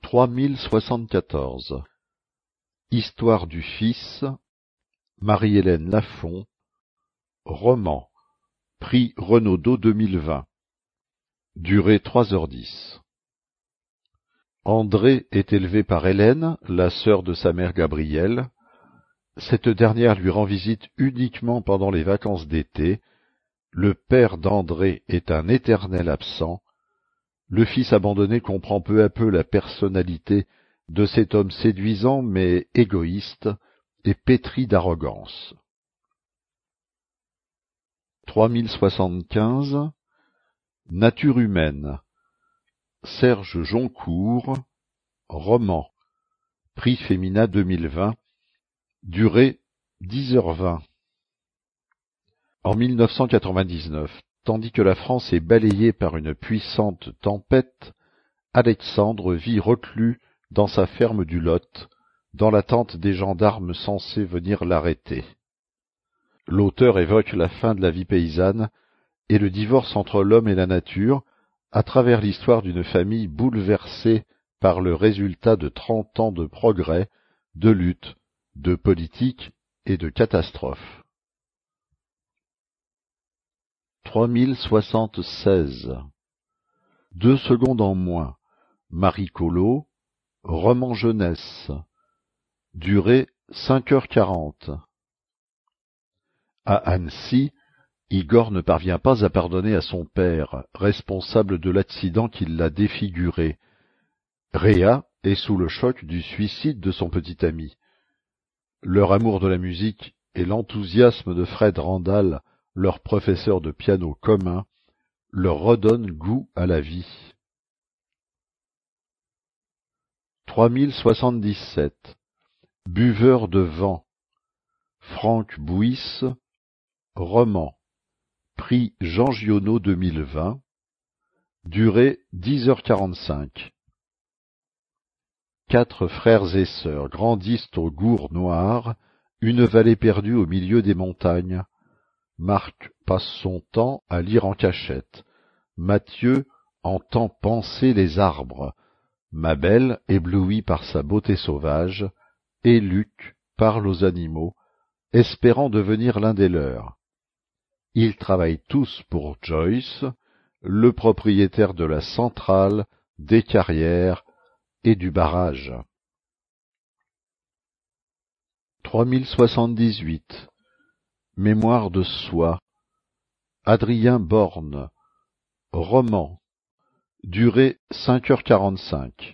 3074. Histoire du fils, Marie-Hélène Lafont, roman, prix Renaudot 2020, durée 3h10. André est élevé par Hélène, la sœur de sa mère Gabrielle. Cette dernière lui rend visite uniquement pendant les vacances d'été. Le père d'André est un éternel absent. Le fils abandonné comprend peu à peu la personnalité de cet homme séduisant mais égoïste et pétri d'arrogance. 3075. Nature humaine. Serge Joncourt, roman, prix Femina 2020, durée 10h20. En 1999, tandis que la France est balayée par une puissante tempête, Alexandre vit reclus dans sa ferme du Lot, dans l'attente des gendarmes censés venir l'arrêter. L'auteur évoque la fin de la vie paysanne et le divorce entre l'homme et la nature, à travers l'histoire d'une famille bouleversée par le résultat de 30 ans de progrès, de lutte, de politique et de catastrophe. 3076. 2 secondes en moins. Marie Collot, roman jeunesse. Durée 5h40. À Annecy, Igor ne parvient pas à pardonner à son père, responsable de l'accident qui l'a défiguré. Réa est sous le choc du suicide de son petit ami. Leur amour de la musique et l'enthousiasme de Fred Randall, leur professeur de piano commun, leur redonnent goût à la vie. 3077. Buveur de vent. Franck Bouys, roman, prix Jean Giono 2020, durée 10h45. 4 frères et sœurs grandissent au Gour noir, une vallée perdue au milieu des montagnes. Marc passe son temps à lire en cachette. Mathieu entend panser les arbres. Mabel, éblouie par sa beauté sauvage, et Luc parle aux animaux, espérant devenir l'un des leurs. Ils travaillent tous pour Joyce, le propriétaire de la centrale, des carrières et du barrage. 3078. Mémoire de soi. Adrien Borne, roman, durée 5h45.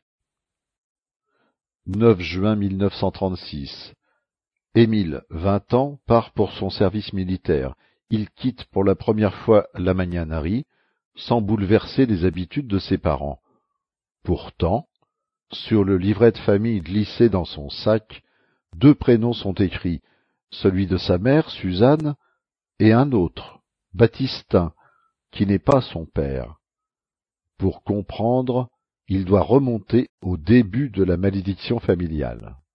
9 juin 1936. Émile, 20 ans, part pour son service militaire. Il quitte pour la première fois la magnanerie, sans bouleverser les habitudes de ses parents. Pourtant, sur le livret de famille glissé dans son sac, 2 prénoms sont écrits, celui de sa mère, Suzanne, et un autre, Baptistin, qui n'est pas son père. Pour comprendre, il doit remonter au début de la malédiction familiale.